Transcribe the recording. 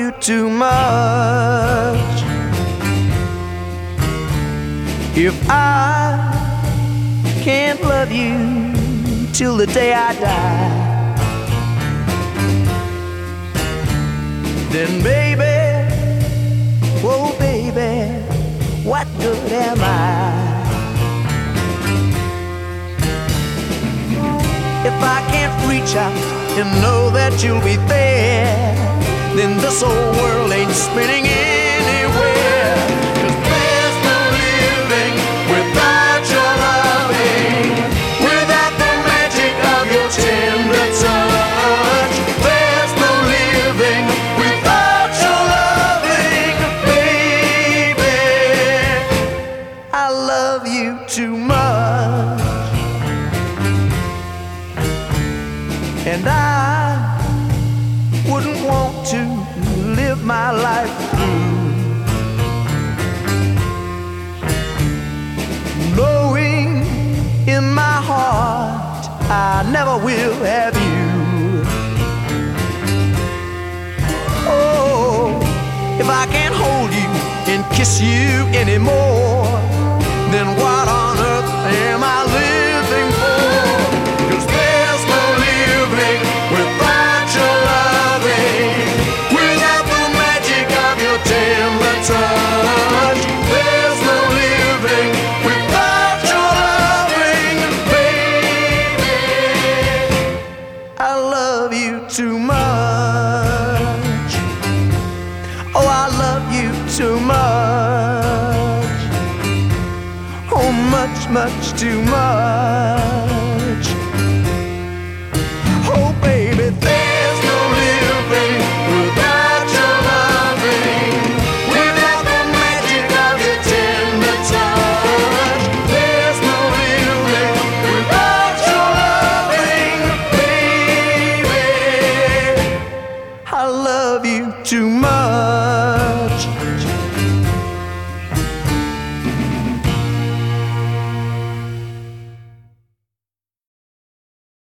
you too much. If I can't love you till the day I die, then baby, oh baby, what good am I? If I can't reach out and know that you'll be there, then this old world ain't spinning anywhere. 'Cause there's no living without your loving, without the magic of your tender touch. There's no living without your loving, baby. I love you too much, and I wouldn't want to live my life through knowing in my heart I never will have you. Oh, if I can't hold you and kiss you anymore, then what on earth am I living for? 'Cause there's no living without your loving, without the magic of your tender touch. There's no living without your loving, baby. I love you too much. Oh, I love you too much. Oh, much, much too much. Oh, baby, there's no living without your loving, without the magic of your tender touch. There's no living without your loving, baby. I love you too much.